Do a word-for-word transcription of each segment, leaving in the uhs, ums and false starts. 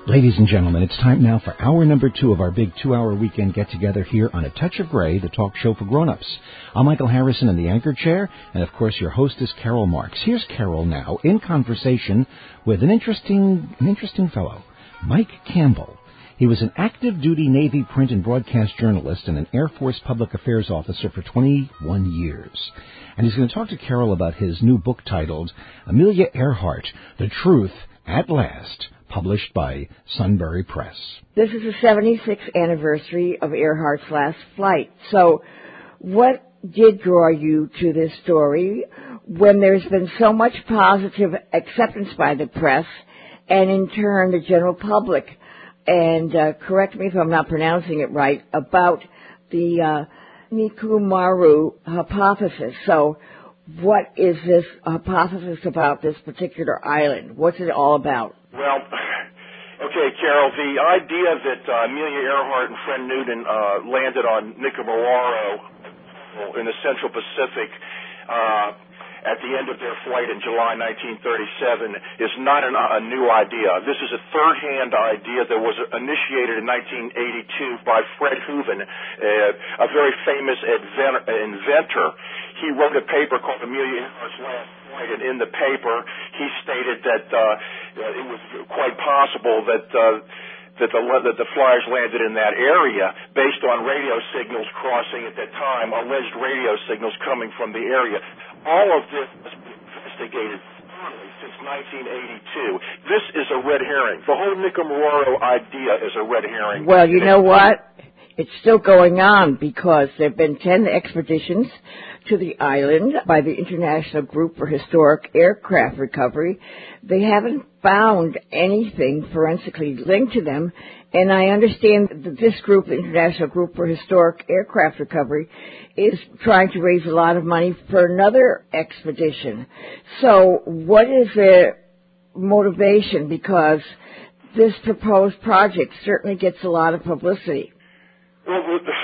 Ladies and gentlemen, it's time now for hour number two of our big two-hour weekend get-together here on A Touch of Gray, the talk show for grown-ups. I'm Michael Harrison in the anchor chair, and of course your host is Carol Marks. Here's Carol now in conversation with an interesting, an interesting fellow, Mike Campbell. He was an active-duty Navy print and broadcast journalist and an Air Force public affairs officer for twenty-one years. And he's going to talk to Carol about his new book titled Amelia Earhart, The Truth at Last, published by Sunbury Press. This is the seventy-sixth anniversary of Earhart's last flight. So what did draw you to this story when there's been so much positive acceptance by the press and, in turn, the general public? And uh, correct me if I'm not pronouncing it right, about the uh, Nikumaru hypothesis. So what is this hypothesis about this particular island? What's it all about? Well, okay, Carol, the idea that uh, Amelia Earhart and Fred Newton uh, landed on Nikumaru in the Central Pacific uh, at the end of their flight in July nineteen thirty-seven is not an, a new idea. This is a third-hand idea that was initiated in nineteen eighty-two by Fred Hooven, uh, a very famous invent- inventor. He wrote a paper called Amelia Earhart's Last Flight, and in the paper he stated that uh, it was quite possible that uh, that the that the flyers landed in that area based on radio signals crossing at that time, alleged radio signals coming from the area. All of this has been investigated thoroughly since nineteen eighty-two. This is a red herring. The whole Nikumaru idea is a red herring. Well, you know what? It's still going on because there have been ten expeditions to the island by the International Group for Historic Aircraft Recovery. They haven't found anything forensically linked to them, and I understand that this group, the International Group for Historic Aircraft Recovery, is trying to raise a lot of money for another expedition. So what is the motivation? Because this proposed project certainly gets a lot of publicity. Well,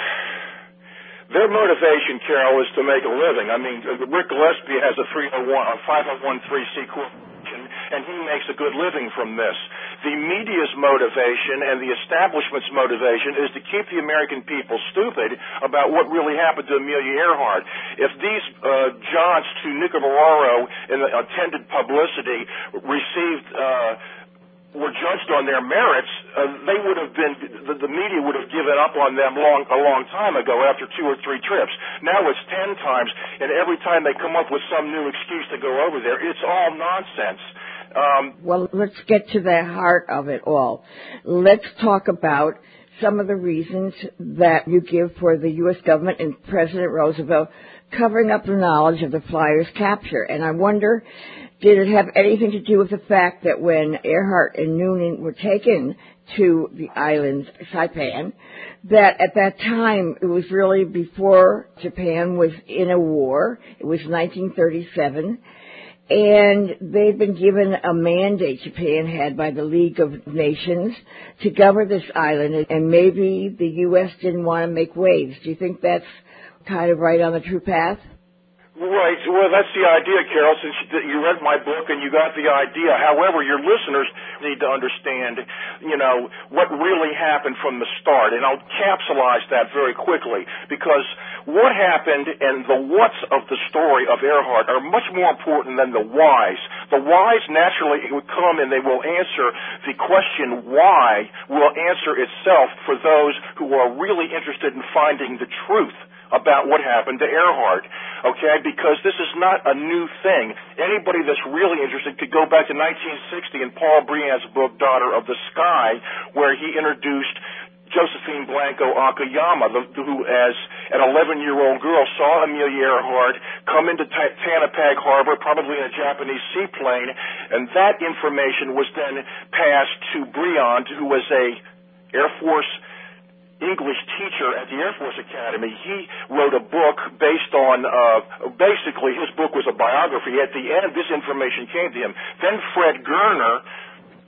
their motivation, Carol, is to make a living. I mean, Rick Gillespie has a three oh one, a five oh one three C corporation, and he makes a good living from this. The media's motivation and the establishment's motivation is to keep the American people stupid about what really happened to Amelia Earhart. If these uh, jaunts to Nikumaru in the attended publicity received uh, were judged on their merits, uh, they would have been, the, the media would have given up on them long, a long time ago after two or three trips. Now it's ten times, and every time they come up with some new excuse to go over there, it's all nonsense. Um, well, let's get to the heart of it all. Let's talk about some of the reasons that you give for the U S government and President Roosevelt covering up the knowledge of the flyers' capture. And I wonder, did it have anything to do with the fact that when Earhart and Noonan were taken to the island, Saipan, that at that time it was really before Japan was in a war. It was nineteen thirty-seven. And they'd been given a mandate, Japan had, by the League of Nations to govern this island, and maybe the U S didn't want to make waves. Do you think that's kind of right on the true path? Right. Well, that's the idea, Carol, since you read my book and you got the idea. However, your listeners need to understand, you know, what really happened from the start. And I'll capsulize that very quickly, because what happened and the what's of the story of Earhart are much more important than the whys. The whys naturally would come and they will answer the question why will answer itself for those who are really interested in finding the truth about what happened to Earhart, okay, because this is not a new thing. Anybody that's really interested could go back to nineteen sixty in Paul Briand's book, Daughter of the Sky, where he introduced Josephine Blanco Akiyama, the, who, as an eleven-year-old girl, saw Amelia Earhart come into T- Tanapag Harbor, probably in a Japanese seaplane, and that information was then passed to Briand, who was a Air Force English teacher at the Air Force Academy. He wrote a book based on, uh, basically his book was a biography. At the end, this information came to him. Then Fred Gerner,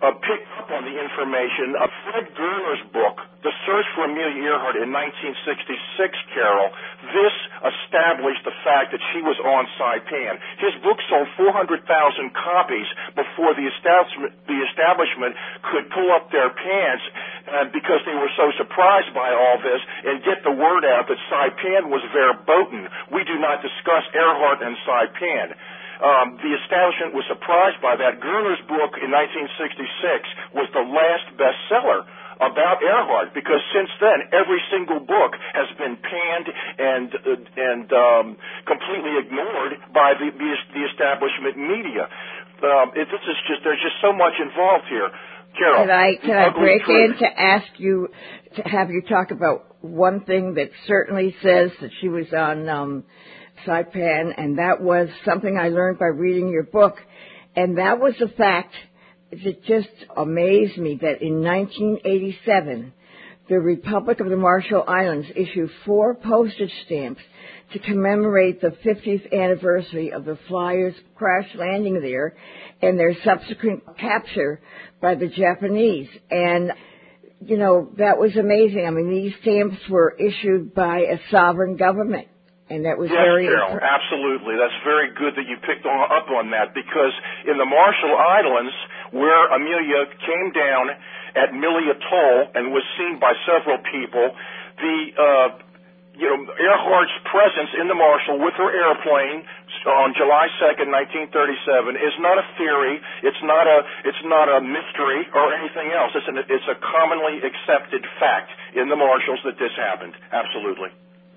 uh, picked up on the information of Fred Gerner's book, The Search for Amelia Earhart, in nineteen sixty-six, Carol. This established the fact that she was on Saipan. His book sold four hundred thousand copies before the establishment, the establishment could pull up their pants uh, because they were so surprised by all this and get the word out that Saipan was verboten. We do not discuss Earhart and Saipan. Um, the establishment was surprised by that. Gerner's book in nineteen sixty-six was the last bestseller about Earhart, because since then every single book has been panned and uh, and um, completely ignored by the the, the establishment media. Um, it, this is just there's just so much involved here. Carol, can I can I break truth. in to ask you to have you talk about one thing that certainly says that she was on um, Saipan, and that was something I learned by reading your book, and that was the fact that just amazed me that in nineteen eighty-seven, the Republic of the Marshall Islands issued four postage stamps to commemorate the fiftieth anniversary of the Flyers crash landing there and their subsequent capture by the Japanese. And, you know, that was amazing. I mean, these stamps were issued by a sovereign government. And that was yes, very Carol, imp- absolutely. That's very good that you picked on, up on that, because in the Marshall Islands, where Amelia came down at Millie Atoll and was seen by several people, the uh, you know Earhart's presence in the Marshall with her airplane on July second, nineteen thirty-seven, is not a theory. It's not a it's not a mystery or anything else. It's an, it's a commonly accepted fact in the Marshalls that this happened. Absolutely.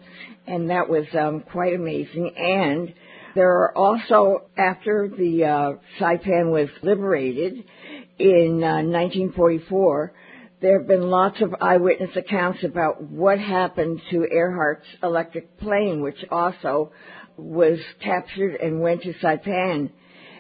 And that was um, quite amazing. And there are also, after the uh, Saipan was liberated in uh, nineteen forty-four, there have been lots of eyewitness accounts about what happened to Earhart's electric plane, which also was captured and went to Saipan.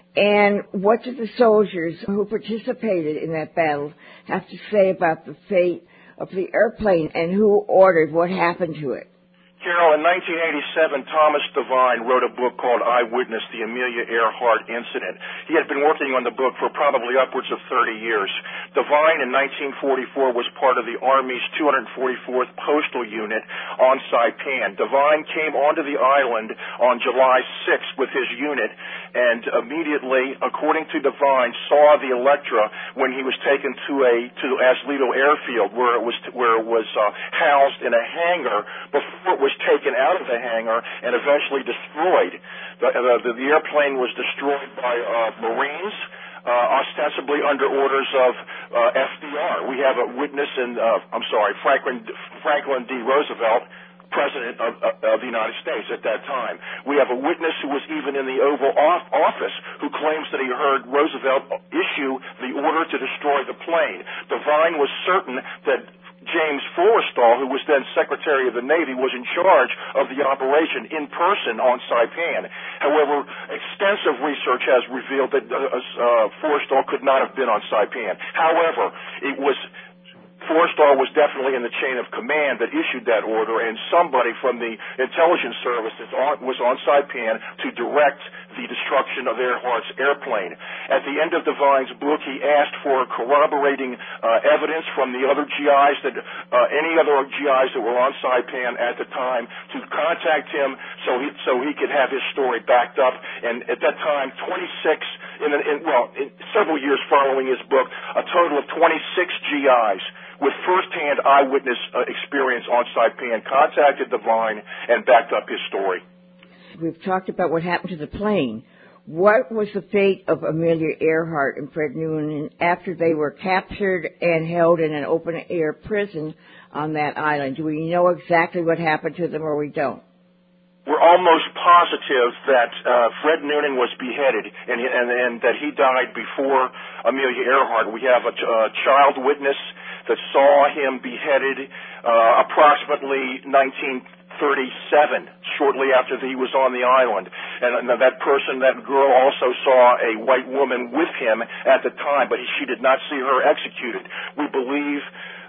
And what did the soldiers who participated in that battle have to say about the fate of the airplane and who ordered what happened to it? Carol, in nineteen eighty-seven, Thomas Devine wrote a book called Eyewitness, The Amelia Earhart Incident. He had been working on the book for probably upwards of thirty years. Devine, in nineteen forty-four, was part of the Army's two hundred forty-fourth Postal Unit on Saipan. Devine came onto the island on July sixth with his unit, and immediately, according to Devine, saw the Electra when he was taken to a to Aslito Airfield, where it was where it was uh, housed in a hangar before it was taken out of the hangar and eventually destroyed. The, the, the airplane was destroyed by uh, Marines, uh, ostensibly under orders of uh, F D R. We have a witness in, uh, I'm sorry, Franklin, Franklin D. Roosevelt, President of, uh, of the United States at that time. We have a witness who was even in the Oval Office who claims that he heard Roosevelt issue the order to destroy the plane. Devine was certain that James Forrestal, who was then Secretary of the Navy, was in charge of the operation in person on Saipan. However, extensive research has revealed that uh, uh, Forrestal could not have been on Saipan. However, it was Forrestal was definitely in the chain of command that issued that order, and somebody from the intelligence services on, was on Saipan to direct the destruction of Earhart's airplane. At the end of Devine's book, he asked for corroborating uh, evidence from the other G Is, that uh, any other G Is that were on Saipan at the time, to contact him so he so he could have his story backed up. And at that time, twenty-six, in, the, in well, in several years following his book, a total of twenty-six G Is with first-hand eyewitness uh, experience on Saipan contacted Devine and backed up his story. We've talked about what happened to the plane. What was the fate of Amelia Earhart and Fred Noonan after they were captured and held in an open-air prison on that island? Do we know exactly what happened to them, or we don't? We're almost positive that uh, Fred Noonan was beheaded and, and, and that he died before Amelia Earhart. We have a, ch- a child witness that saw him beheaded uh, approximately nineteen thirty-seven, shortly after he was on the island. And, and that person, that girl, also saw a white woman with him at the time, but she did not see her executed. We believe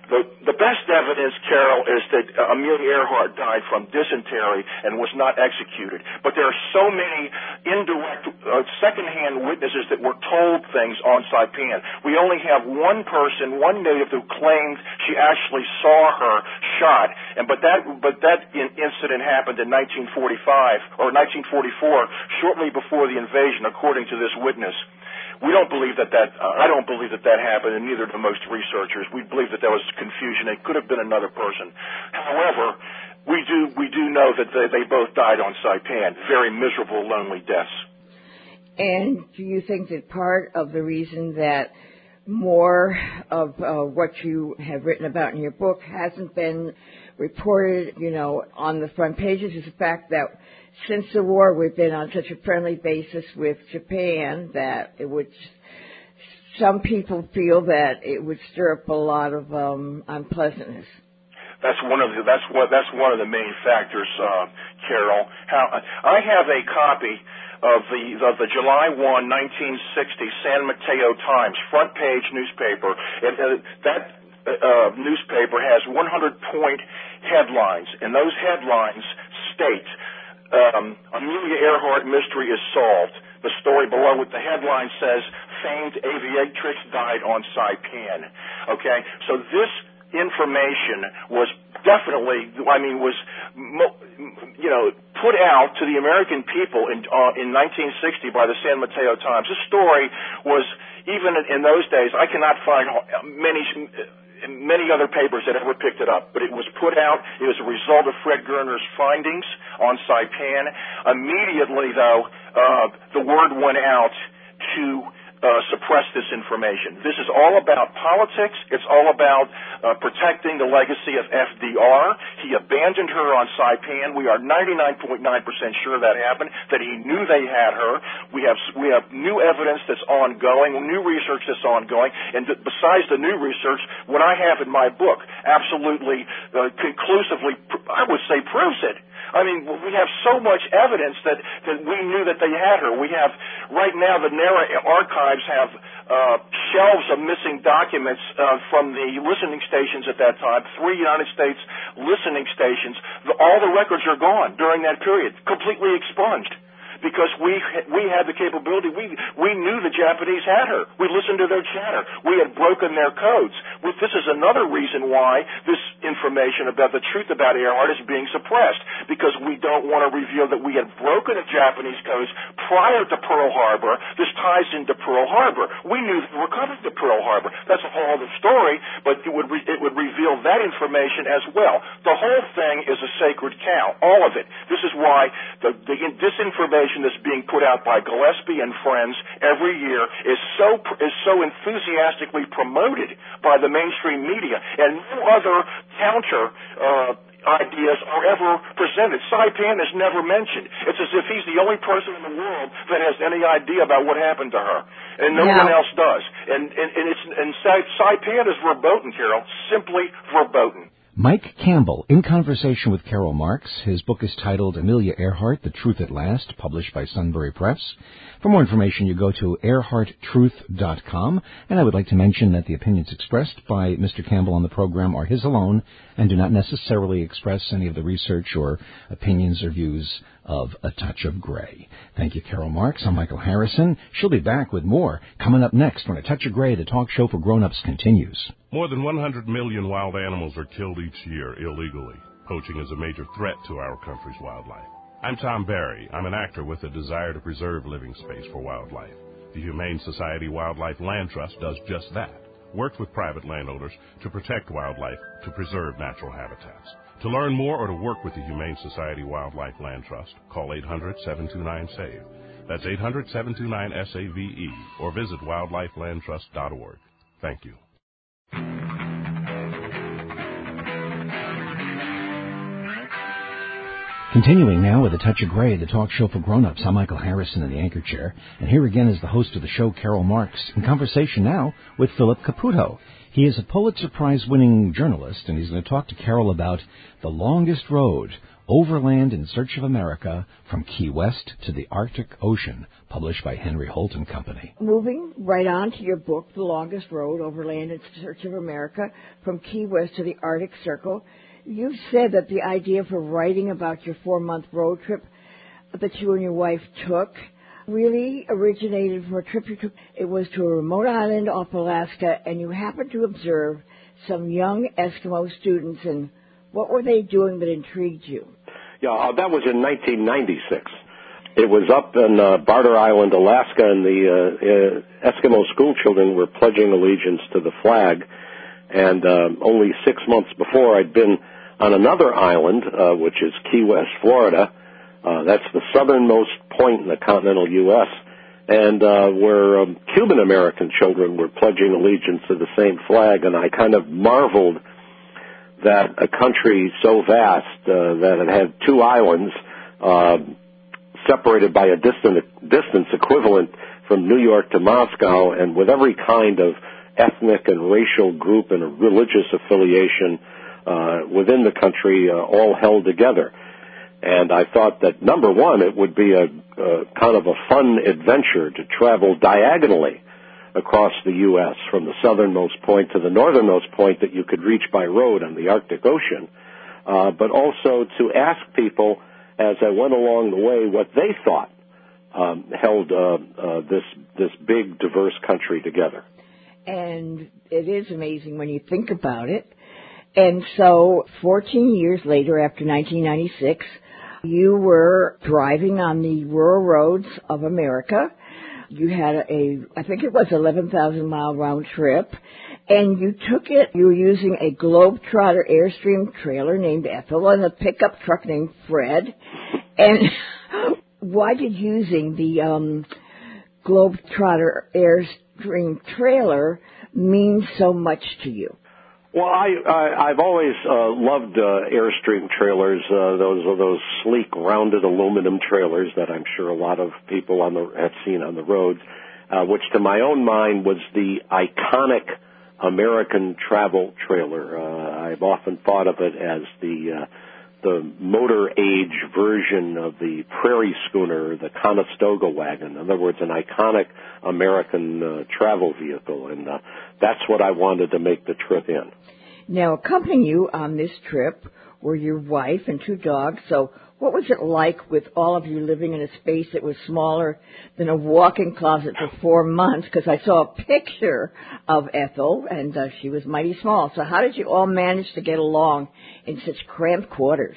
The, the best evidence, Carol, is that uh, Amelia Earhart died from dysentery and was not executed. But there are so many indirect, uh, secondhand witnesses that were told things on Saipan. We only have one person, one native, who claimed she actually saw her shot. And but that, but that in, incident happened in nineteen forty-five or nineteen forty-four, shortly before the invasion, according to this witness. We don't believe that that, uh, I don't believe that that happened, and neither do most researchers. We believe that there was confusion. It could have been another person. However, we do, we do know that they, they both died on Saipan, very miserable, lonely deaths. And do you think that part of the reason that more of uh, what you have written about in your book hasn't been reported, you know, on the front pages is the fact that since the war we've been on such a friendly basis with Japan that it would, some people feel that it would stir up a lot of um, unpleasantness. That's one of the, that's what, that's one of the main factors, uh, Carol. How, I have a copy of the, of the July first, nineteen sixty San Mateo Times front page newspaper. And uh, that uh, newspaper has one hundred point headlines, and those headlines state, um, Amelia Earhart mystery is solved. The story below with the headline says, famed aviatrix died on Saipan. Okay, so this information was definitely, I mean, was, you know, put out to the American people in uh, in nineteen sixty by the San Mateo Times. This story was, even in those days, I cannot find many many other papers that ever picked it up, but it was put out. It was a result of Fred Gerner's findings on Saipan. Immediately, though, uh, the word went out to Uh, suppress this information. This is all about politics. It's all about uh, protecting the legacy of F D R. He abandoned her on Saipan. We are ninety-nine point nine percent sure that happened, that he knew they had her. We have we have new evidence that's ongoing, new research that's ongoing, and th- besides the new research, what I have in my book absolutely uh, conclusively, pr- I would say, proves it. I mean, we have so much evidence that, that we knew that they had her. We have, right now, the NARA archives have uh, shelves of missing documents uh, from the listening stations at that time, three United States listening stations. The, all the records are gone during that period, completely expunged. Because we we had the capability, we we knew the Japanese had her. We listened to their chatter. We had broken their codes. Well, this is another reason why this information about the truth about Earhart is being suppressed, because we don't want to reveal that we had broken the Japanese codes prior to Pearl Harbor. This ties into Pearl Harbor. We knew that we were coming to Pearl Harbor. That's a whole other story, but it would re, it would reveal that information as well. The whole thing is a sacred cow, all of it. This is why the, the this information that's being put out by Gillespie and Friends every year is so is so enthusiastically promoted by the mainstream media, and no other counter uh, ideas are ever presented. Saipan is never mentioned. It's as if he's the only person in the world that has any idea about what happened to her, and no yeah. one else does. And and, and it's and Saipan is verboten, Carol, simply verboten. Mike Campbell, in conversation with Carol Marks. His book is titled Amelia Earhart, The Truth at Last, published by Sunbury Press. For more information, you go to earhart truth dot com. And I would like to mention that the opinions expressed by Mister Campbell on the program are his alone and do not necessarily express any of the research or opinions or views of A Touch of Gray. Thank you, Carol Marks. I'm Michael Harrison. She'll be back with more coming up next when A Touch of Gray, the talk show for grown-ups, continues. More than one hundred million wild animals are killed each year illegally. Poaching is a major threat to our country's wildlife. I'm Tom Barry. I'm an actor with a desire to preserve living space for wildlife. The Humane Society Wildlife Land Trust does just that. Works with private landowners to protect wildlife, to preserve natural habitats. To learn more or to work with the Humane Society Wildlife Land Trust, call eight hundred, seven two nine, SAVE. That's eight hundred, seven two nine, S A V E, or visit wildlife land trust dot org. Thank you. Continuing now with A Touch of Gray, the talk show for grown-ups. I'm Michael Harrison in the anchor chair, and here again is the host of the show, Carol Marks, in conversation now with Philip Caputo. He is a Pulitzer Prize-winning journalist, and he's going to talk to Carol about The Longest Road, Overland in Search of America, From Key West to the Arctic Ocean, published by Henry Holt and Company. Moving right on to your book, The Longest Road, Overland in Search of America, From Key West to the Arctic Circle, you've said that the idea for writing about your four-month road trip that you and your wife took really originated from a trip you took. It was to a remote island off Alaska, and you happened to observe some young Eskimo students, and what were they doing that intrigued you? Yeah, uh, that was in nineteen ninety-six. It was up in uh, Barter Island, Alaska, and the uh, uh, Eskimo school children were pledging allegiance to the flag. And uh, only six months before, I'd been on another island, uh, which is Key West, Florida. Uh, that's the southernmost point in the continental U S, and uh, where um, Cuban-American children were pledging allegiance to the same flag, and I kind of marveled that a country so vast uh, that it had two islands uh, separated by a distant, distance equivalent from New York to Moscow, and with every kind of ethnic and racial group and religious affiliation uh, within the country uh, all held together. And I thought that, number one, it would be a, a kind of a fun adventure to travel diagonally across the U S from the southernmost point to the northernmost point that you could reach by road on the Arctic Ocean, uh, but also to ask people as I went along the way what they thought um, held uh, uh, this this big, diverse country together. And it is amazing when you think about it. And so fourteen years later, after nineteen ninety-six, you were driving on the rural roads of America. You had a, I think it was eleven thousand mile round trip, and you took it, you were using a Globetrotter Airstream trailer named Ethel and a pickup truck named Fred. And why did using the um, Globetrotter Airstream trailer mean so much to you? Well, I, I I've always uh, loved uh, Airstream trailers. Uh, those are those sleek, rounded aluminum trailers that I'm sure a lot of people on the have seen on the roads, uh, which to my own mind was the iconic American travel trailer. Uh, I've often thought of it as the uh, the motor age version of the prairie schooner, the Conestoga wagon. In other words, an iconic American uh, travel vehicle, and uh, that's what I wanted to make the trip in. Now, accompanying you on this trip were your wife and two dogs, so what was it like with all of you living in a space that was smaller than a walk-in closet for four months? Because I saw a picture of Ethel, and uh, she was mighty small. So how did you all manage to get along in such cramped quarters?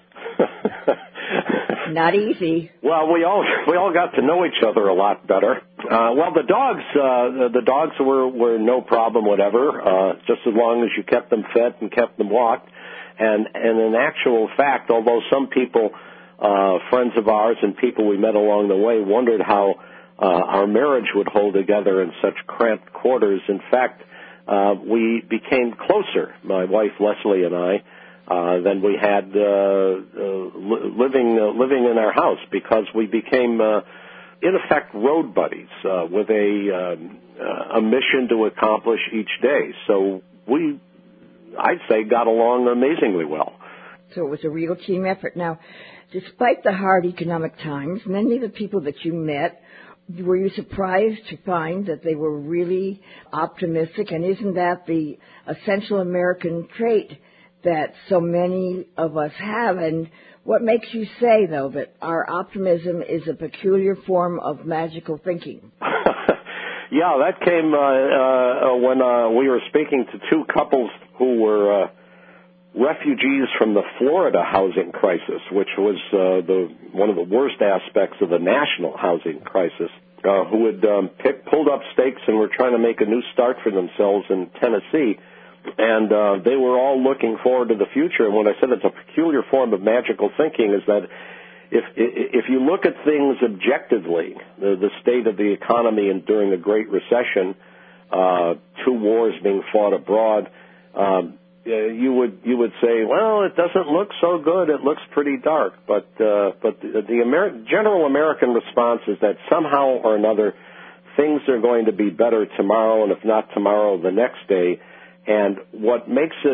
Not easy. Well, we all we all got to know each other a lot better. Uh, well, the dogs uh, the dogs were, were no problem, whatever, uh, just as long as you kept them fed and kept them walked. And, and in actual fact, although some people, uh, friends of ours and people we met along the way wondered how uh, our marriage would hold together in such cramped quarters, in fact, uh, we became closer, my wife Leslie and I, uh, than we had uh, uh, living uh, living in our house, because we became, uh, in effect, road buddies uh, with a, um, uh, a mission to accomplish each day. So we, I'd say, got along amazingly well. So it was a real team effort. Now, despite the hard economic times, many of the people that you met, were you surprised to find that they were really optimistic? And isn't that the essential American trait that so many of us have? And what makes you say, though, that our optimism is a peculiar form of magical thinking? Yeah, that came uh, uh, when uh, we were speaking to two couples who were uh, refugees from the Florida housing crisis, which was uh, the one of the worst aspects of the national housing crisis, uh, who had um, picked, pulled up stakes and were trying to make a new start for themselves in Tennessee. And uh, they were all looking forward to the future. And when I said it's a peculiar form of magical thinking, is that If if you look at things objectively, the, the state of the economy and during the Great Recession, uh, two wars being fought abroad, um, you would you would say, well, it doesn't look so good. It looks pretty dark. But uh, but the, the Amer- general American response is that somehow or another, things are going to be better tomorrow, and if not tomorrow, the next day. And what makes it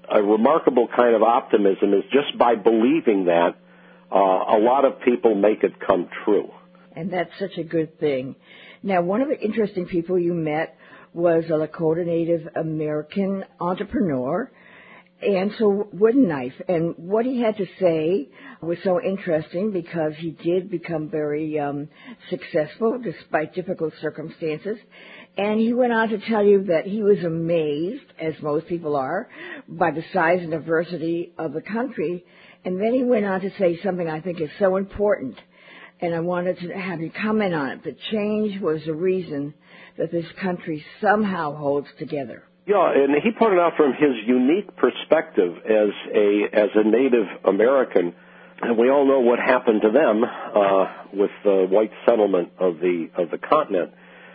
a remarkable kind of optimism is just by believing that, uh, a lot of people make it come true. And that's such a good thing. Now, one of the interesting people you met was a Lakota Native American entrepreneur, Ansel Woodenknife. And what he had to say was so interesting because he did become very um, successful despite difficult circumstances. And he went on to tell you that he was amazed, as most people are, by the size and diversity of the country. And then he went on to say something I think is so important, and I wanted to have you comment on it. That change was the reason that this country somehow holds together. Yeah, and he pointed out from his unique perspective as a as a Native American, and we all know what happened to them uh, with the white settlement of the of the continent.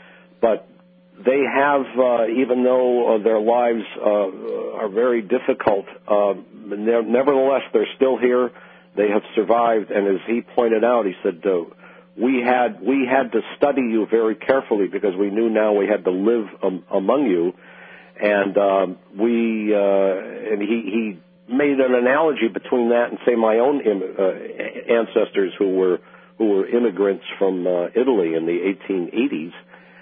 But they have, uh, even though uh, their lives uh, are very difficult, uh, nevertheless they're still here. They have survived, and as he pointed out, he said, uh, we had we had to study you very carefully because we knew now we had to live um, among you. And um, we, uh, and he, he made an analogy between that and, say, my own Im- uh, ancestors who were who were immigrants from uh, Italy in the eighteen eighties,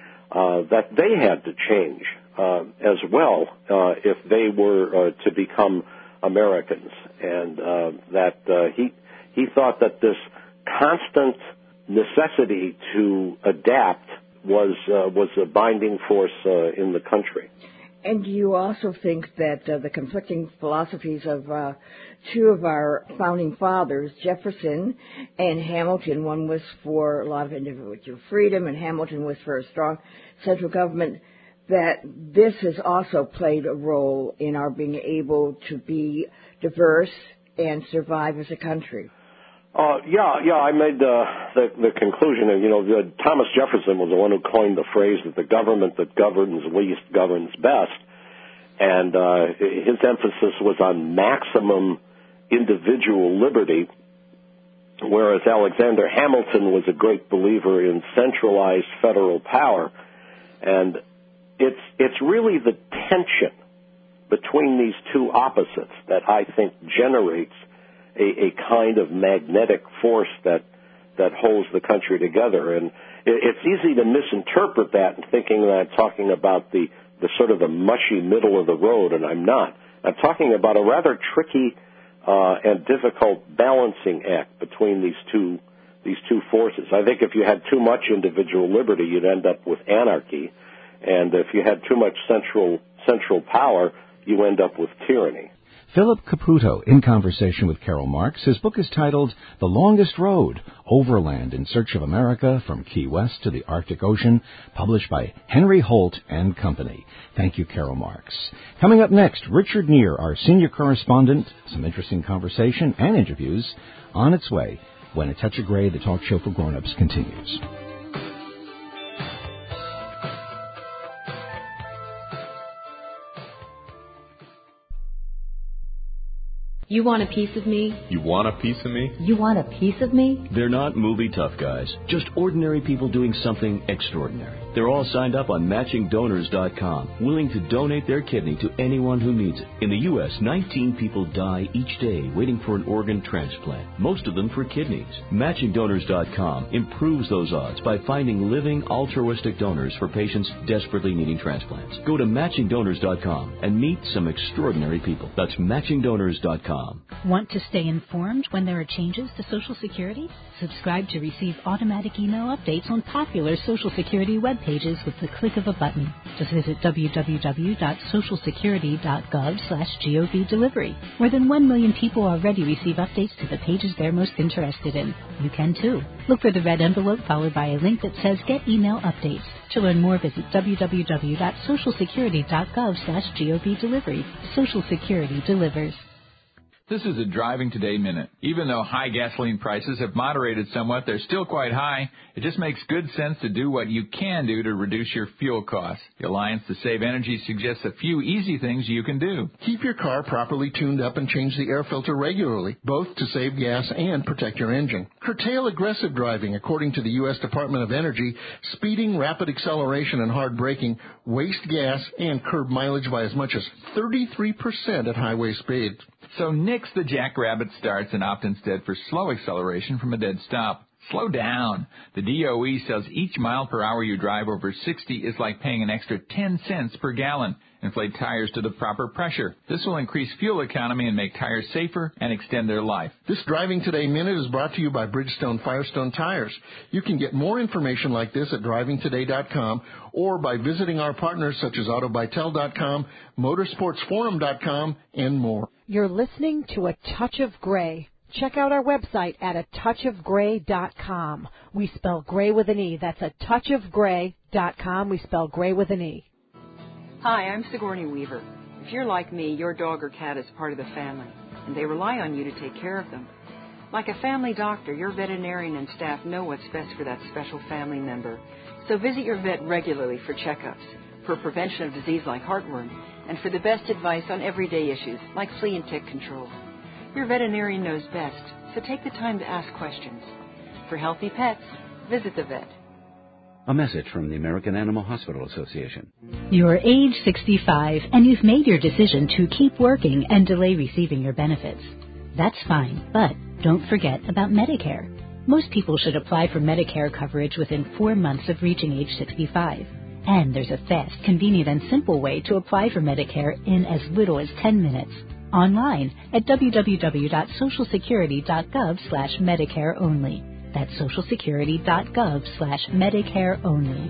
uh, that they had to change uh, as well uh, if they were uh, to become Americans, and uh, that uh, he he thought that this constant necessity to adapt was uh, was a binding force uh, in the country. And do you also think that uh, the conflicting philosophies of uh, two of our founding fathers, Jefferson and Hamilton, one was for a lot of individual freedom and Hamilton was for a strong central government, that this has also played a role in our being able to be diverse and survive as a country? Uh, yeah, yeah, I made uh, the, the conclusion, and, you know, the, Thomas Jefferson was the one who coined the phrase that the government that governs least governs best, and uh, his emphasis was on maximum individual liberty, whereas Alexander Hamilton was a great believer in centralized federal power, and it's, it's really the tension between these two opposites that I think generates A, a kind of magnetic force that that holds the country together, and it, it's easy to misinterpret that and thinking that I'm talking about the, the sort of the mushy middle of the road, and I'm not. I'm talking about a rather tricky uh, and difficult balancing act between these two these two forces. I think if you had too much individual liberty, you'd end up with anarchy, and if you had too much central central power, you end up with tyranny. Philip Caputo in conversation with Karl Marx. His book is titled The Longest Road, Overland in Search of America from Key West to the Arctic Ocean, published by Henry Holt and Company. Thank you, Karl Marx. Coming up next, Richard Neer, our senior correspondent, some interesting conversation and interviews on its way when A Touch of Gray, the talk show for grown-ups, continues. You want a piece of me? You want a piece of me? You want a piece of me? They're not movie tough guys, just ordinary people doing something extraordinary. They're all signed up on matching donors dot com, willing to donate their kidney to anyone who needs it. In the U S, nineteen people die each day waiting for an organ transplant, most of them for kidneys. matching donors dot com improves those odds by finding living altruistic donors for patients desperately needing transplants. Go to matching donors dot com and meet some extraordinary people. That's matching donors dot com. Want to stay informed when there are changes to Social Security? Subscribe to receive automatic email updates on popular Social Security web pages with the click of a button. Just visit w w w dot social security dot gov slash gov delivery. More than one million people already receive updates to the pages they're most interested in. You can too. Look for the red envelope followed by a link that says Get Email Updates. To learn more, visit w w w dot social security dot gov slash gov delivery. Social Security delivers. This is a Driving Today Minute. Even though high gasoline prices have moderated somewhat, they're still quite high. It just makes good sense to do what you can do to reduce your fuel costs. The Alliance to Save Energy suggests a few easy things you can do. Keep your car properly tuned up and change the air filter regularly, both to save gas and protect your engine. Curtail aggressive driving. According to the U S Department of Energy, speeding, rapid acceleration, and hard braking waste gas and curb mileage by as much as thirty-three percent at highway speeds. So nix the jackrabbit starts and opt instead for slow acceleration from a dead stop. Slow down. The D O E says each mile per hour you drive over sixty is like paying an extra ten cents per gallon. Inflate tires to the proper pressure. This will increase fuel economy and make tires safer and extend their life. This Driving Today Minute is brought to you by Bridgestone Firestone Tires. You can get more information like this at driving today dot com or by visiting our partners such as auto bytel dot com, motorsports forum dot com, and more. You're listening to A Touch of Gray. Check out our website at a touch of gray dot com. We spell gray with an E. That's a touch of gray dot com. We spell gray with an E. Hi, I'm Sigourney Weaver. If you're like me, your dog or cat is part of the family, and they rely on you to take care of them. Like a family doctor, your veterinarian and staff know what's best for that special family member. So visit your vet regularly for checkups, for prevention of disease like heartworm, and for the best advice on everyday issues like flea and tick control. Your veterinarian knows best, so take the time to ask questions. For healthy pets, visit the vet. A message from the American Animal Hospital Association. You're age sixty-five and you've made your decision to keep working and delay receiving your benefits. That's fine, but don't forget about Medicare. Most people should apply for Medicare coverage within four months of reaching age sixty-five. And there's a fast, convenient, and simple way to apply for Medicare in as little as ten minutes. Online at w w w dot social security dot gov slash Medicare only. That's social security dot gov slash Medicare only.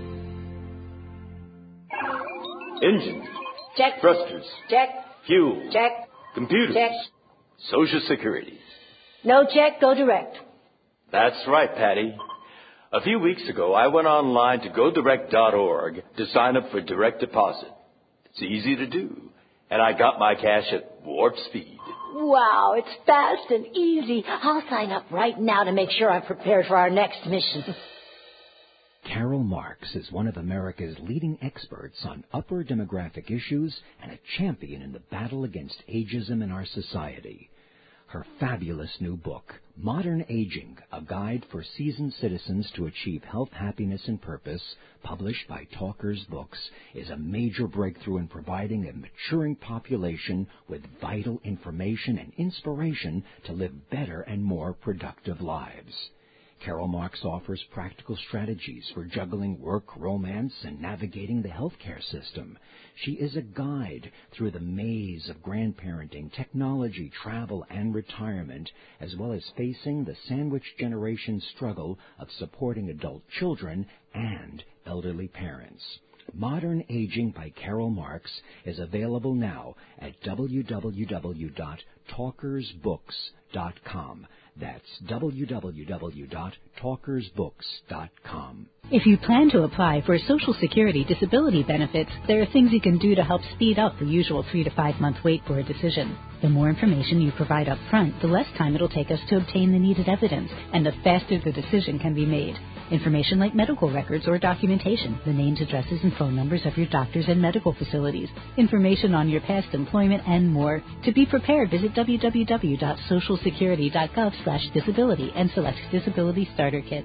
Engines. Check. Thrusters. Check. Fuel. Check. Computers. Check. Social Security. No check, go direct. That's right, Patty. A few weeks ago, I went online to go direct dot org to sign up for direct deposit. It's easy to do. And I got my cash at warp speed. Wow, it's fast and easy. I'll sign up right now to make sure I'm prepared for our next mission. Carol Marks is one of America's leading experts on upper demographic issues and a champion in the battle against ageism in our society. Her fabulous new book, Modern Aging, A Guide for Seasoned Citizens to Achieve Health, Happiness, and Purpose, published by Talkers Books, is a major breakthrough in providing a maturing population with vital information and inspiration to live better and more productive lives. Carol Marks offers practical strategies for juggling work, romance, and navigating the healthcare system. She is a guide through the maze of grandparenting, technology, travel, and retirement, as well as facing the sandwich generation struggle of supporting adult children and elderly parents. Modern Aging by Carol Marks is available now at w w w dot talkers books dot com. That's w w w dot talkers books dot com. If you plan to apply for Social Security disability benefits, there are things you can do to help speed up the usual three to five month wait for a decision. The more information you provide up front, the less time it'll take us to obtain the needed evidence, and the faster the decision can be made. Information like medical records or documentation, the names, addresses, and phone numbers of your doctors and medical facilities, information on your past employment, and more. To be prepared, visit w w w dot social security dot gov slash disability and select Disability Starter Kits.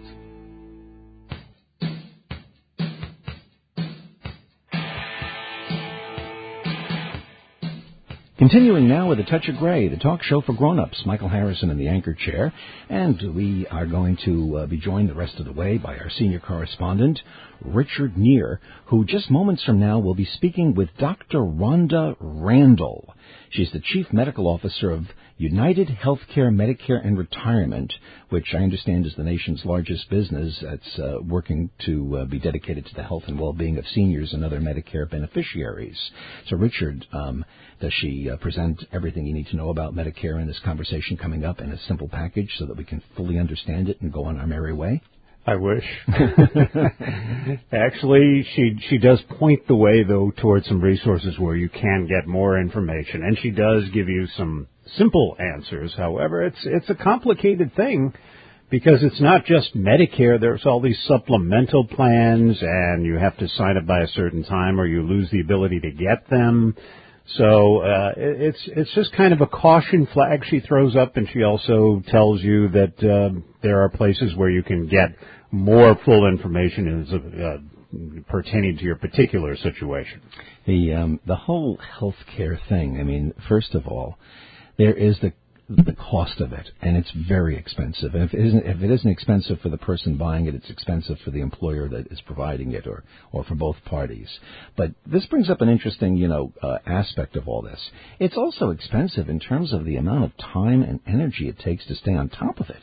Continuing now with A Touch of Gray, the talk show for grown-ups. Michael Harrison in the anchor chair. And we are going to uh, be joined the rest of the way by our senior correspondent, Richard Neer, who just moments from now will be speaking with Doctor Rhonda Randall. She's the Chief Medical Officer of United Healthcare Medicare and Retirement, which I understand is the nation's largest business that's uh, working to uh, be dedicated to the health and well-being of seniors and other Medicare beneficiaries. So, Richard, um, does she uh, present everything you need to know about Medicare in this conversation coming up in a simple package so that we can fully understand it and go on our merry way? I wish. Actually, she she does point the way, though, towards some resources where you can get more information, and she does give you some simple answers. However, it's it's a complicated thing because it's not just Medicare. There's all these supplemental plans, and you have to sign up by a certain time or you lose the ability to get them. So uh, it's it's just kind of a caution flag she throws up, and she also tells you that uh, there are places where you can get more full information as uh, pertaining to your particular situation. The um, the whole healthcare thing. I mean, first of all, there is the the cost of it, and it's very expensive. And if it isn't, if it isn't expensive for the person buying it, it's expensive for the employer that is providing it, or, or for both parties. But this brings up an interesting, you know, uh, aspect of all this. It's also expensive in terms of the amount of time and energy it takes to stay on top of it.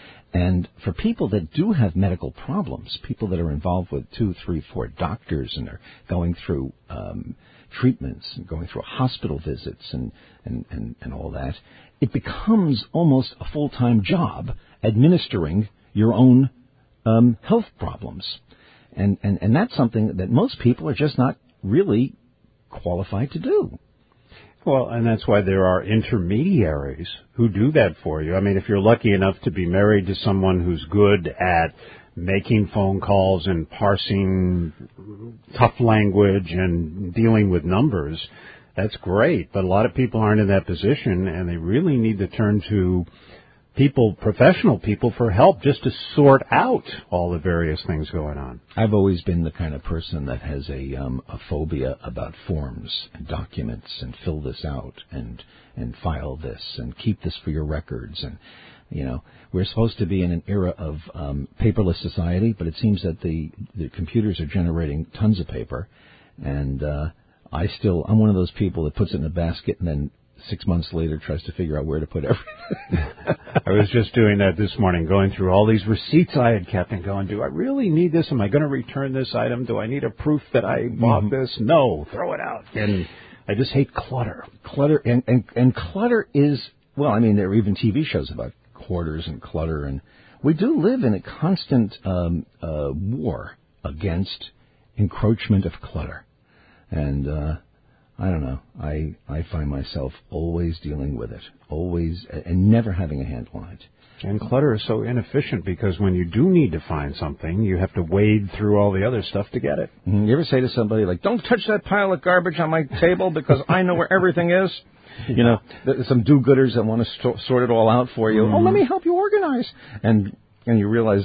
And for people that do have medical problems, people that are involved with two, three, four doctors and are going through um, treatments and going through hospital visits and, and, and, and all that, it becomes almost a full-time job administering your own um, health problems. And, and, and that's something that most people are just not really qualified to do. Well, and that's why there are intermediaries who do that for you. I mean, if you're lucky enough to be married to someone who's good at making phone calls and parsing tough language and dealing with numbers, that's great. But a lot of people aren't in that position, and they really need to turn to people, professional people, for help just to sort out all the various things going on. I've always been the kind of person that has a um, a phobia about forms and documents and fill this out and and file this and keep this for your records. And you know, we're supposed to be in an era of um, paperless society, but it seems that the the computers are generating tons of paper, and uh, I still I'm one of those people that puts it in a basket and then six months later tries to figure out where to put everything. I was just doing that this morning, going through all these receipts I had kept and going, do I really need this? Am I going to return this item? Do I need a proof that I bought mm-hmm. this? No, throw it out. And I just hate clutter. Clutter, and, and, and clutter is, well, I mean, there are even T V shows about hoarders and clutter, and we do live in a constant um, uh, war against encroachment of clutter. And, uh, I don't know. I, I find myself always dealing with it, always, and never having a handle on it. And clutter is so inefficient because when you do need to find something, you have to wade through all the other stuff to get it. Mm-hmm. You ever say to somebody, like, don't touch that pile of garbage on my table because I know where everything is? Yeah. You know, there's some do-gooders that want to st- sort it all out for you. Mm-hmm. Oh, let me help you organize. And and you realize,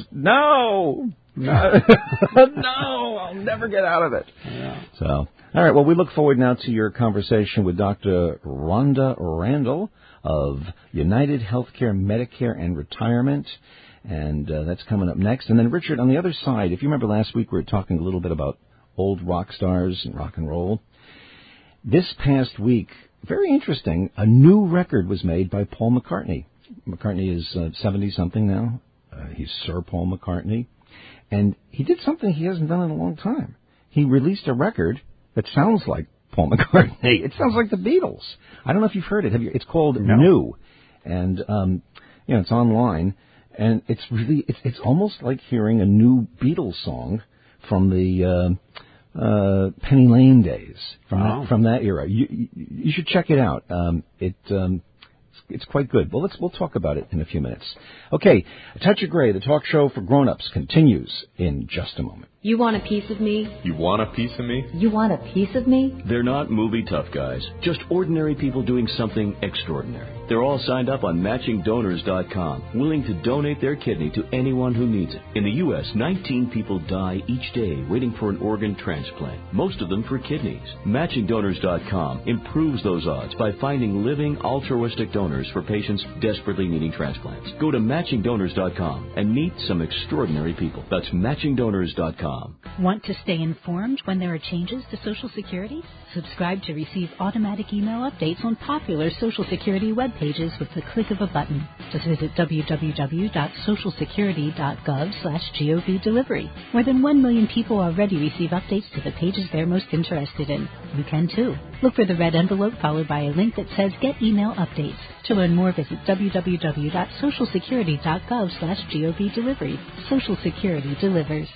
no, no, no, I'll never get out of it. Yeah. So, all right, well, we look forward now to your conversation with Doctor Rhonda Randall of United Healthcare, Medicare, and Retirement. And uh, that's coming up next. And then, Richard, on the other side, if you remember last week, we were talking a little bit about old rock stars and rock and roll. This past week, very interesting, a new record was made by Paul McCartney. McCartney is uh, seventy-something now. Uh, he's Sir Paul McCartney. And he did something he hasn't done in a long time. He released a record that sounds like Paul McCartney. It sounds like the Beatles. I don't know if you've heard it. Have you? It's called no. New. And, um, you know, it's online. And it's really, it's, it's almost like hearing a new Beatles song from the uh, uh, Penny Lane days, from, wow. that, from that era. You, you, you should check it out. Um, it... Um, It's quite good. Well, let's we'll talk about it in a few minutes. Okay, A Touch of Gray, the talk show for grown-ups, continues in just a moment. You want a piece of me? You want a piece of me? You want a piece of me? They're not movie tough guys, just ordinary people doing something extraordinary. They're all signed up on matching donors dot com, willing to donate their kidney to anyone who needs it. In the U S, nineteen people die each day waiting for an organ transplant, most of them for kidneys. matching donors dot com improves those odds by finding living altruistic donors for patients desperately needing transplants. Go to matching donors dot com and meet some extraordinary people. That's matching donors dot com. Want to stay informed when there are changes to Social Security? Subscribe to receive automatic email updates on popular Social Security web pages with the click of a button. Just visit w w w dot social security dot gov slash gov delivery. More than one million people already receive updates to the pages they're most interested in. You can too. Look for the red envelope followed by a link that says Get Email Updates. To learn more, visit w w w dot social security dot gov slash gov delivery. Social Security delivers.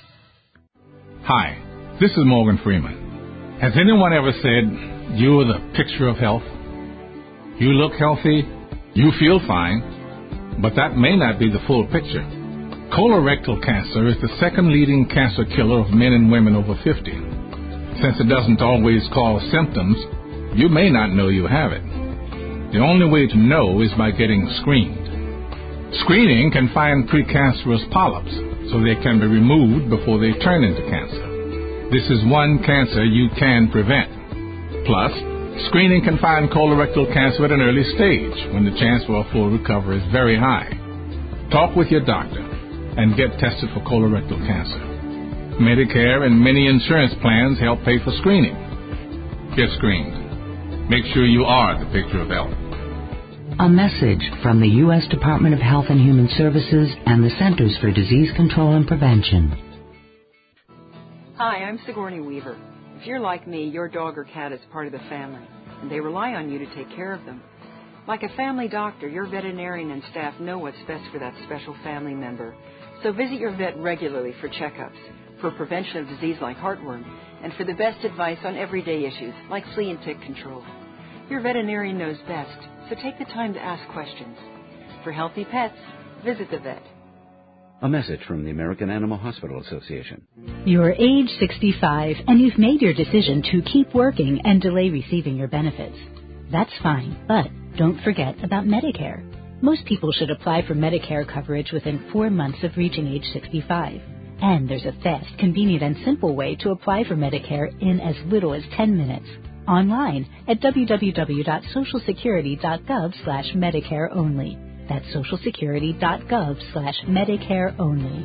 Hi, this is Morgan Freeman. Has anyone ever said, you're the picture of health? You look healthy, You feel fine, but that may not be the full picture. Colorectal cancer is the second leading cancer killer of men and women over fifty. Since it doesn't always cause symptoms, you may not know you have it. The only way to know is by getting screened. Screening can find precancerous polyps, so they can be removed before they turn into cancer. This is one cancer you can prevent. Plus, screening can find colorectal cancer at an early stage when the chance for a full recovery is very high. Talk with your doctor and get tested for colorectal cancer. Medicare and many insurance plans help pay for screening. Get screened. Make sure you are the picture of health. A message from the U S Department of Health and Human Services and the Centers for Disease Control and Prevention. Hi, I'm Sigourney Weaver. If you're like me, your dog or cat is part of the family, and they rely on you to take care of them. Like a family doctor, your veterinarian and staff know what's best for that special family member. So visit your vet regularly for checkups, for prevention of disease like heartworm, and for the best advice on everyday issues like flea and tick control. Your veterinarian knows best, so take the time to ask questions. For healthy pets, visit the vet. A message from the American Animal Hospital Association. You're age sixty-five and you've made your decision to keep working and delay receiving your benefits. That's fine, but don't forget about Medicare. Most people should apply for Medicare coverage within four months of reaching age sixty-five. And there's a fast, convenient, and simple way to apply for Medicare in as little as ten minutes. Online at w w w dot social security dot gov slash Medicare only. That's social security dot gov slash Medicare only.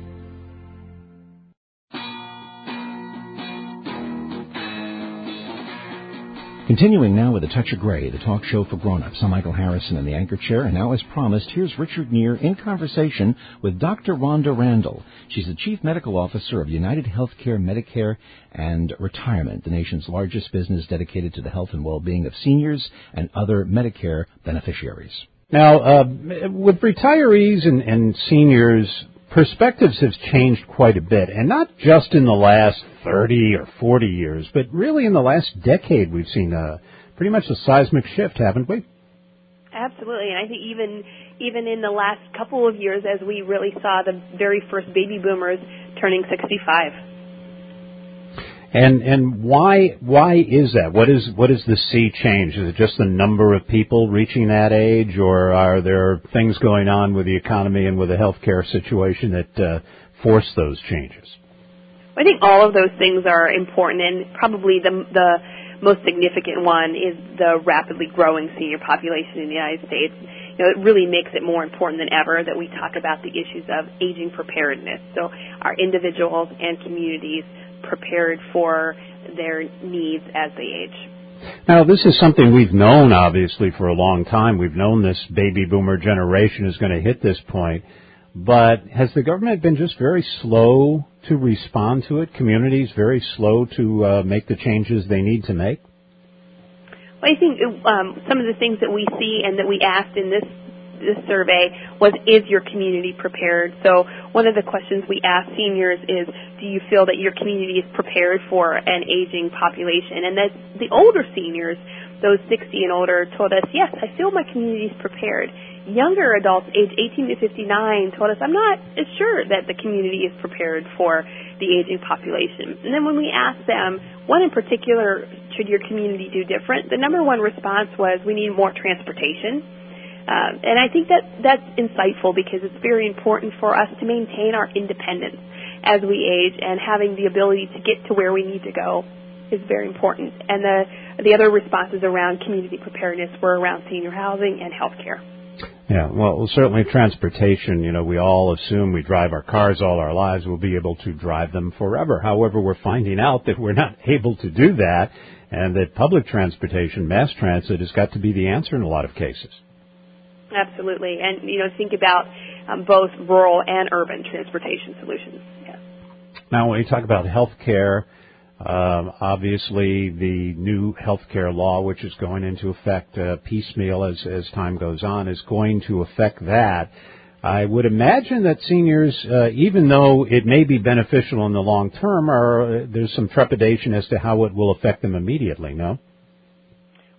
Continuing now with A Touch of Gray, the talk show for grown-ups. I'm Michael Harrison in the anchor chair, and now, as promised, here's Richard Neer in conversation with Doctor Rhonda Randall. She's the Chief Medical Officer of United Healthcare Medicare and Retirement, the nation's largest business dedicated to the health and well-being of seniors and other Medicare beneficiaries. Now, uh, with retirees and, and seniors, perspectives have changed quite a bit, and not just in the last thirty or forty years, but really in the last decade we've seen a, pretty much a seismic shift, haven't we? Absolutely, and I think even even in the last couple of years as we really saw the very first baby boomers turning sixty-five. And and why why is that? What is what is the sea change? Is it just the number of people reaching that age, or are there things going on with the economy and with the healthcare situation that uh, force those changes? I think all of those things are important, and probably the the most significant one is the rapidly growing senior population in the United States. You know, it really makes it more important than ever that we talk about the issues of aging preparedness. So our individuals and communities prepared for their needs as they age. Now, this is something we've known, obviously, for a long time. We've known this baby boomer generation is going to hit this point. But has the government been just very slow to respond to it? Communities very slow to uh, make the changes they need to make? Well, I think um, some of the things that we see and that we asked in this this survey was, is your community prepared? So one of the questions we asked seniors is, do you feel that your community is prepared for an aging population? And that the older seniors, those sixty and older, told us, yes, I feel my community is prepared. Younger adults, age eighteen to fifty-nine, told us, I'm not as sure that the community is prepared for the aging population. And then when we asked them, what in particular should your community do different? The number one response was, we need more transportation. Uh, and I think that that's insightful because it's very important for us to maintain our independence as we age, and having the ability to get to where we need to go is very important. And the the other responses around community preparedness were around senior housing and health care. Yeah, well, certainly transportation, you know, we all assume we drive our cars all our lives, we'll be able to drive them forever. However, we're finding out that we're not able to do that, and that public transportation, mass transit, has got to be the answer in a lot of cases. Absolutely. And, you know, think about um, both rural and urban transportation solutions. Yeah. Now, when you talk about health care, um, obviously the new health care law, which is going into effect uh, piecemeal as, as time goes on, is going to affect that. I would imagine that seniors, uh, even though it may be beneficial in the long term, are, uh, there's some trepidation as to how it will affect them immediately, no?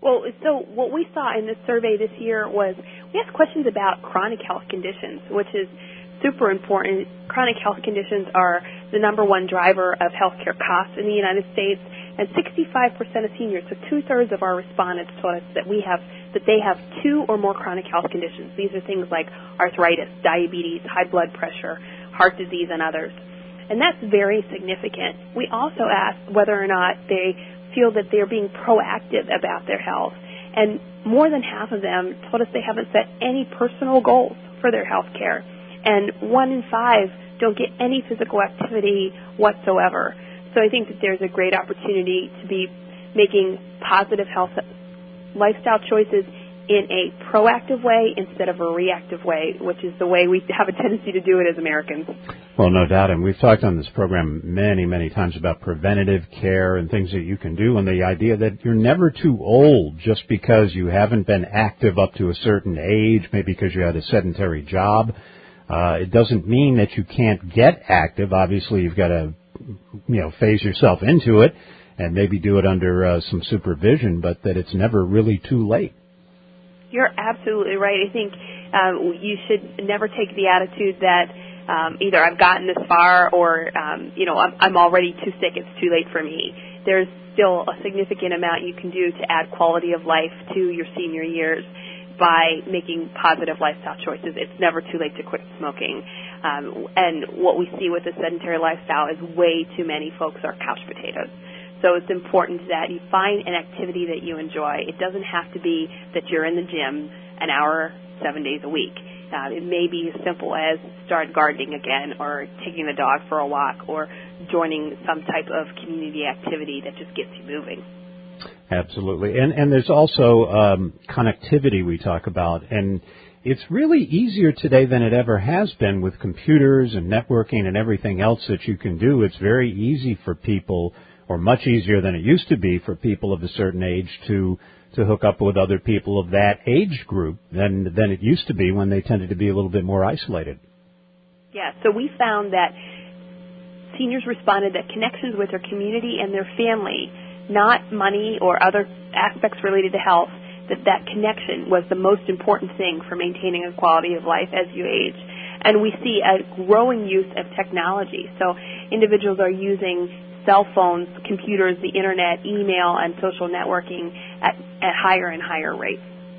Well, so what we saw in this survey this year was we asked questions about chronic health conditions, which is super important. Chronic health conditions are the number one driver of healthcare costs in the United States, and sixty-five percent of seniors, so two-thirds of our respondents told us that we have that they have two or more chronic health conditions. These are things like arthritis, diabetes, high blood pressure, heart disease, and others. And that's very significant. We also asked whether or not they feel that they're being proactive about their health. And more than half of them told us they haven't set any personal goals for their health care. And one in five don't get any physical activity whatsoever. So I think that there's a great opportunity to be making positive health lifestyle choices in a proactive way instead of a reactive way, which is the way we have a tendency to do it as Americans. Well, no doubt, and we've talked on this program many, many times about preventative care and things that you can do, and the idea that you're never too old just because you haven't been active up to a certain age, maybe because you had a sedentary job. Uh, it doesn't mean that you can't get active. Obviously, you've got to, you know, phase yourself into it and maybe do it under uh, some supervision, but that it's never really too late. You're absolutely right. I think um, you should never take the attitude that um, either I've gotten this far or, um, you know, I'm, I'm already too sick, it's too late for me. There's still a significant amount you can do to add quality of life to your senior years by making positive lifestyle choices. It's never too late to quit smoking. Um, and what we see with a sedentary lifestyle is way too many folks are couch potatoes. So it's important that you find an activity that you enjoy. It doesn't have to be that you're in the gym an hour, seven days a week. Uh, it may be as simple as start gardening again or taking the dog for a walk or joining some type of community activity that just gets you moving. Absolutely. And, and there's also um, connectivity we talk about. And it's really easier today than it ever has been with computers and networking and everything else that you can do. It's very easy for people, or much easier than it used to be for people of a certain age to to hook up with other people of that age group than than it used to be when they tended to be a little bit more isolated. Yeah, so we found that seniors responded that connections with their community and their family, not money or other aspects related to health, that that connection was the most important thing for maintaining a quality of life as you age. And we see a growing use of technology. So individuals are using cell phones, computers, the internet, email, and social networking at, at higher and higher rates.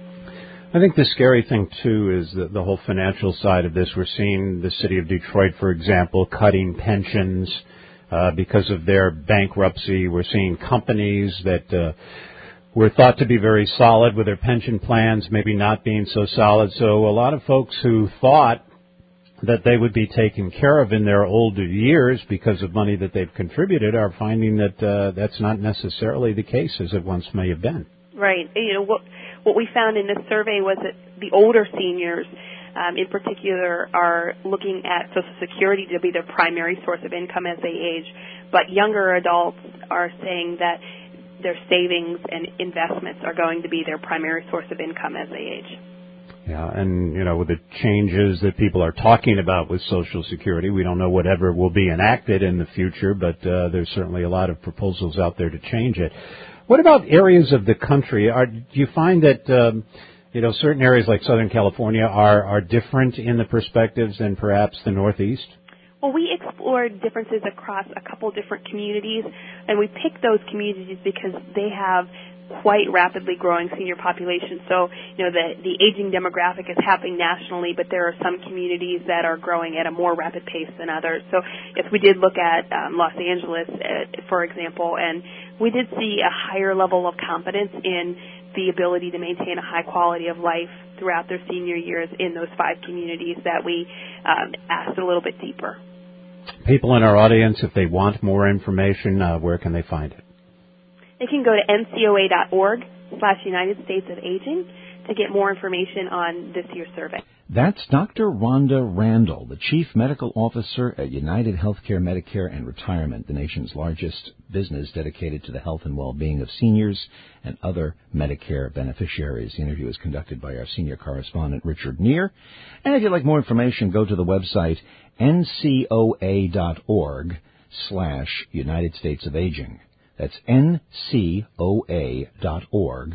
I think the scary thing, too, is the, the whole financial side of this. We're seeing the city of Detroit, for example, cutting pensions uh, because of their bankruptcy. We're seeing companies that uh, were thought to be very solid with their pension plans maybe not being so solid. So a lot of folks who thought that they would be taken care of in their older years because of money that they've contributed are finding that uh, that's not necessarily the case as it once may have been. Right. You know, what what we found in this survey was that the older seniors, um, in particular, are looking at Social Security to be their primary source of income as they age, but younger adults are saying that their savings and investments are going to be their primary source of income as they age. Yeah, and, you know, with the changes that people are talking about with Social Security, we don't know whatever will be enacted in the future, but uh, there's certainly a lot of proposals out there to change it. What about areas of the country? Are, do you find that, um, you know, certain areas like Southern California are, are different in the perspectives than perhaps the Northeast? Well, we explored differences across a couple different communities, and we picked those communities because they have quite rapidly growing senior population. So, you know, the, the aging demographic is happening nationally, but there are some communities that are growing at a more rapid pace than others. So, yes, we did look at um, Los Angeles, uh, for example, and we did see a higher level of confidence in the ability to maintain a high quality of life throughout their senior years in those five communities that we um, asked a little bit deeper. People in our audience, if they want more information, uh, where can they find it? They can go to N C O A dot org slash United States of Aging to get more information on this year's survey. That's Doctor Rhonda Randall, the Chief Medical Officer at United Healthcare Medicare and Retirement, the nation's largest business dedicated to the health and well-being of seniors and other Medicare beneficiaries. The interview is conducted by our senior correspondent, Richard Neer. And if you'd like more information, go to the website N C O A dot org slash United States of Aging. That's N C O A dot org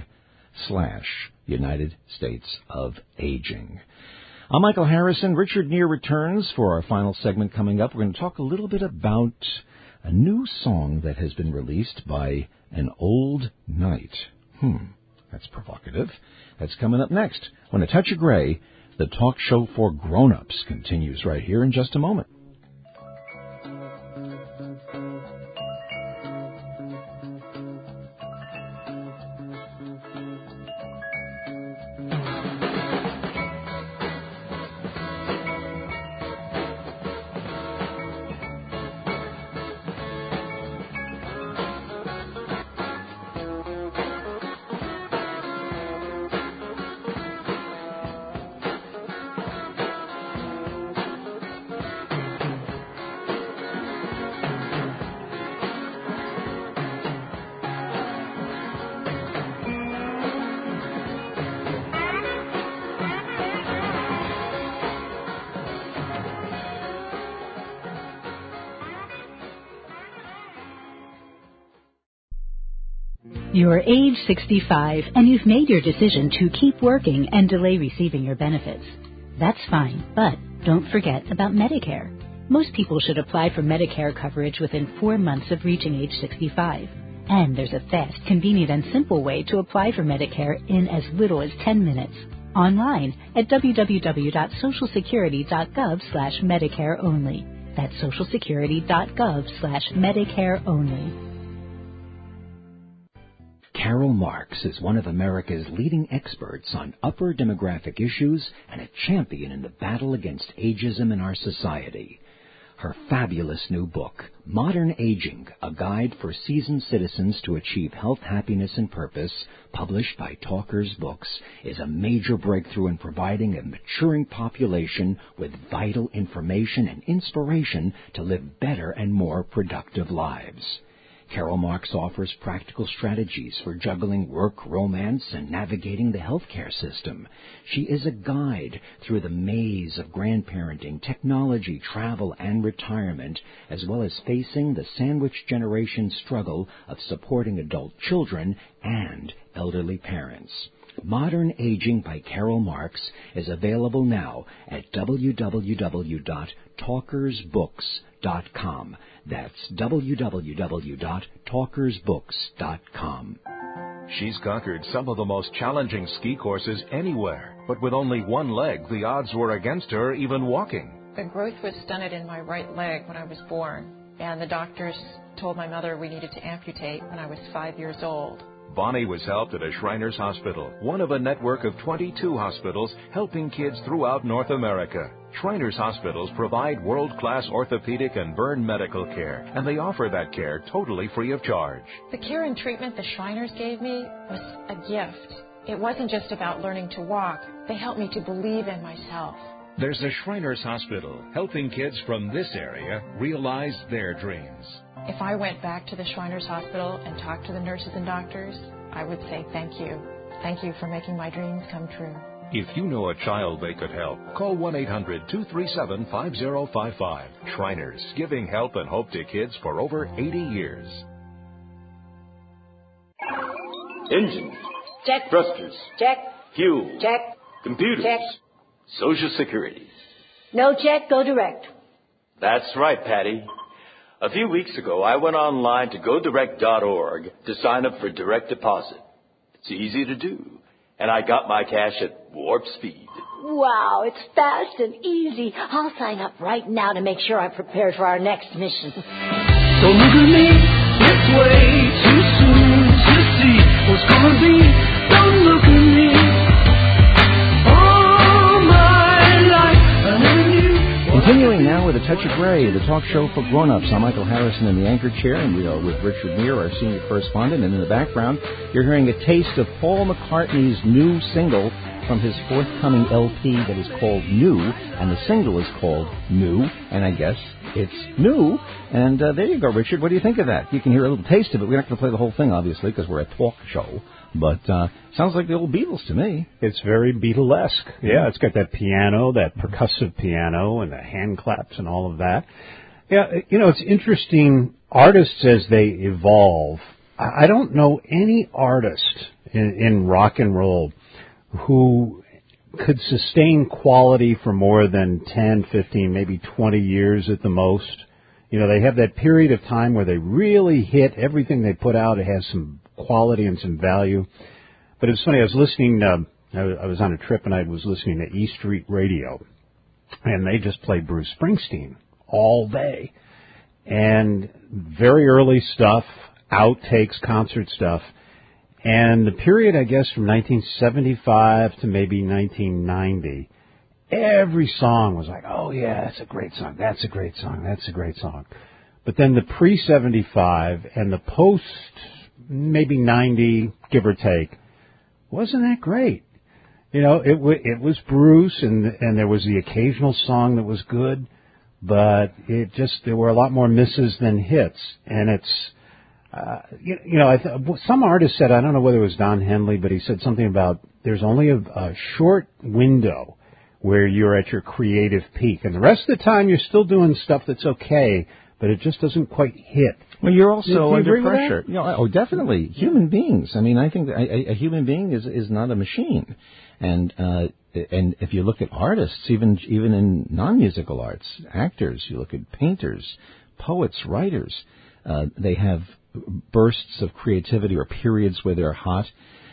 slash United States of Aging. I'm Michael Harrison. Richard Neer returns for our final segment coming up. We're going to talk a little bit about a new song that has been released by an old knight. Hmm, that's provocative. That's coming up next when A Touch of Gray, the talk show for grown-ups, continues right here in just a moment. You're age sixty-five and you've made your decision to keep working and delay receiving your benefits. That's fine, but don't forget about Medicare. Most people should apply for Medicare coverage within four months of reaching age sixty-five. And there's a fast, convenient, and simple way to apply for Medicare in as little as ten minutes. Online at w w w dot social security dot gov slash Medicare only. That's social security dot gov slash Medicare only. Carol Marks is one of America's leading experts on upper demographic issues and a champion in the battle against ageism in our society. Her fabulous new book, Modern Aging, A Guide for Seasoned Citizens to Achieve Health, Happiness, and Purpose, published by Talkers Books, is a major breakthrough in providing a maturing population with vital information and inspiration to live better and more productive lives. Carol Marks offers practical strategies for juggling work, romance, and navigating the healthcare system. She is a guide through the maze of grandparenting, technology, travel, and retirement, as well as facing the sandwich generation struggle of supporting adult children and elderly parents. Modern Aging by Carol Marks is available now at w w w dot talkers books dot com. That's w w w dot talkers books dot com. She's conquered some of the most challenging ski courses anywhere, but with only one leg, the odds were against her even walking. The growth was stunted in my right leg when I was born, and the doctors told my mother we needed to amputate when I was five years old. Bonnie was helped at a Shriners Hospital, one of a network of twenty-two hospitals helping kids throughout North America. Shriners Hospitals provide world-class orthopedic and burn medical care, and they offer that care totally free of charge. The care and treatment the Shriners gave me was a gift. It wasn't just about learning to walk. They helped me to believe in myself. There's a Shriners Hospital helping kids from this area realize their dreams. If I went back to the Shriners Hospital and talked to the nurses and doctors, I would say thank you. Thank you for making my dreams come true. If you know a child they could help, call one eight hundred two three seven five zero five five. Shriners, giving help and hope to kids for over eighty years. Engines. Check. Thrusters. Check. Fuel. Check. Computers. Check. Social Security. No check, go direct. That's right, Patty. A few weeks ago, I went online to go direct dot org to sign up for direct deposit. It's easy to do, and I got my cash at warp speed. Wow, it's fast and easy. I'll sign up right now to make sure I'm prepared for our next mission. Don't look at me, it's way too soon to see what's gonna be. Don't look at me. All my life I never knew. Continuing now with A Touch of Gray, the talk show for grown-ups. I'm Michael Harrison in the anchor chair, and we are with Richard Neer, our senior correspondent. And in the background, you're hearing a taste of Paul McCartney's new single from his forthcoming L P that is called New, and the single is called New, and I guess it's new. And uh, there you go, Richard. What do you think of that? You can hear a little taste of it. We're not going to play the whole thing, obviously, because we're a talk show. But uh sounds like the old Beatles to me. It's very Beatlesque. Yeah, it's got that piano, that percussive piano, and the hand claps and all of that. Yeah, you know, it's interesting. Artists, as they evolve, I don't know any artist in, in rock and roll who could sustain quality for more than ten, fifteen, maybe twenty years at the most. You know, they have that period of time where they really hit everything they put out. It has some quality and some value. But it's funny, I was listening, uh, I was on a trip and I was listening to E Street Radio, and they just played Bruce Springsteen all day. And very early stuff, outtakes, concert stuff. And the period, I guess, from nineteen seventy-five to maybe nineteen ninety, every song was like, oh, yeah, that's a great song, that's a great song, that's a great song. But then the pre seventy-five and the post, maybe ninety, give or take, wasn't that great. You know, it w- it was Bruce, and and there was the occasional song that was good, but it just, there were a lot more misses than hits. And it's, uh, you, you know, I th- some artist said, I don't know whether it was Don Henley, but he said something about there's only a, a short window where you're at your creative peak, and the rest of the time you're still doing stuff that's okay, but it just doesn't quite hit. Well, you're also you under agree with pressure. You know, oh, definitely. Human beings. I mean, I think a, a human being is is not a machine, and uh, and if you look at artists, even even in non-musical arts, actors, you look at painters, poets, writers, uh, they have bursts of creativity or periods where they're hot.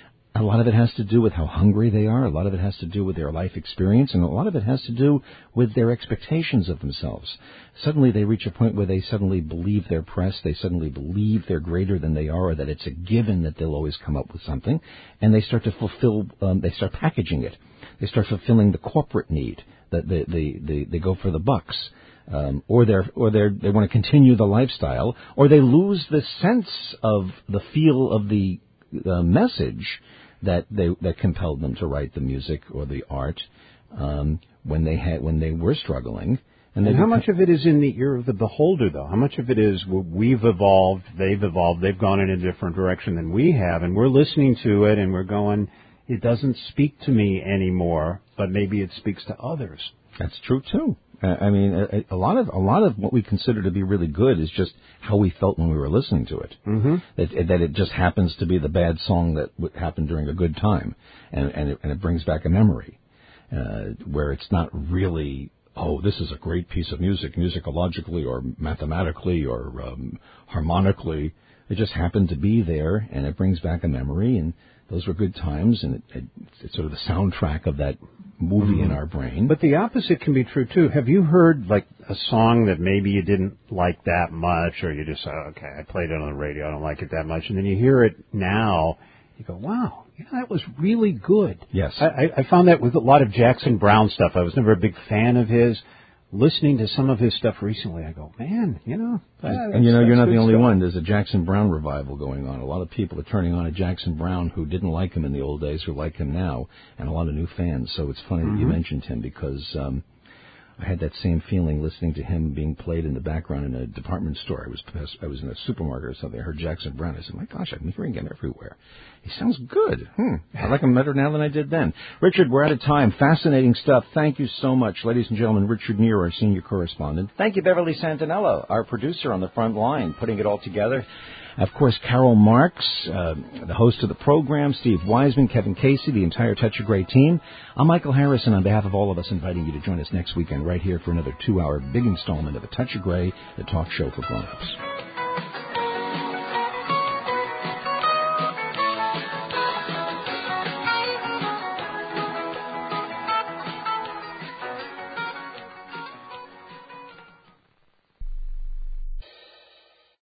A lot of it has to do with how hungry they are. A lot of it has to do with their life experience. And a lot of it has to do with their expectations of themselves. Suddenly they reach a point where they suddenly believe they're pressed. They suddenly believe they're greater than they are, or that it's a given that they'll always come up with something. And they start to fulfill, um, they start packaging it. They start fulfilling the corporate need. That they, they, they, they go for the bucks. Um, or they're, or they're, they want to continue the lifestyle. Or they lose the sense of the feel of the uh, message that they that compelled them to write the music or the art um, when they had when they were struggling. And, and how much of it is in the ear of the beholder, though? How much of it is well, we've evolved, they've evolved, they've gone in a different direction than we have, and we're listening to it and we're going, it doesn't speak to me anymore, but maybe it speaks to others. That's true too. Uh, I mean, a, a lot of a lot of what we consider to be really good is just how we felt when we were listening to it. Mm-hmm. That, that it just happens to be the bad song that w- happened during a good time, and and it, and it brings back a memory uh, where it's not really, oh, this is a great piece of music, musicologically or mathematically or um, harmonically. It just happened to be there, and it brings back a memory, and those were good times, and it, it, it's sort of the soundtrack of that movie mm-hmm. in our brain. But the opposite can be true, too. Have you heard, like, a song that maybe you didn't like that much, or you just, oh, okay, I played it on the radio, I don't like it that much, and then you hear it now, you go, wow, yeah, that was really good. Yes. I, I found that with a lot of Jackson Browne stuff. I was never a big fan of his. Listening to some of his stuff recently, I go, man, you know. And, and you know, you're not the only stuff. one. There's a Jackson Browne revival going on. A lot of people are turning on a Jackson Browne who didn't like him in the old days, who like him now, and a lot of new fans. So it's funny mm-hmm. that you mentioned him, because um, I had that same feeling listening to him being played in the background in a department store. I was I was in a supermarket or something. I heard Jackson Browne. I said, my gosh, I'm hearing him everywhere. He sounds good. Hmm. I like him better now than I did then. Richard, we're out of time. Fascinating stuff. Thank you so much. Ladies and gentlemen, Richard Neer, our senior correspondent. Thank you, Beverly Santinello, our producer on the front line, putting it all together. Of course, Carol Marks, uh, the host of the program, Steve Wiseman, Kevin Casey, the entire Touch of Grey team. I'm Michael Harrison, on behalf of all of us, inviting you to join us next weekend right here for another two-hour big installment of A Touch of Grey, the talk show for grown-ups.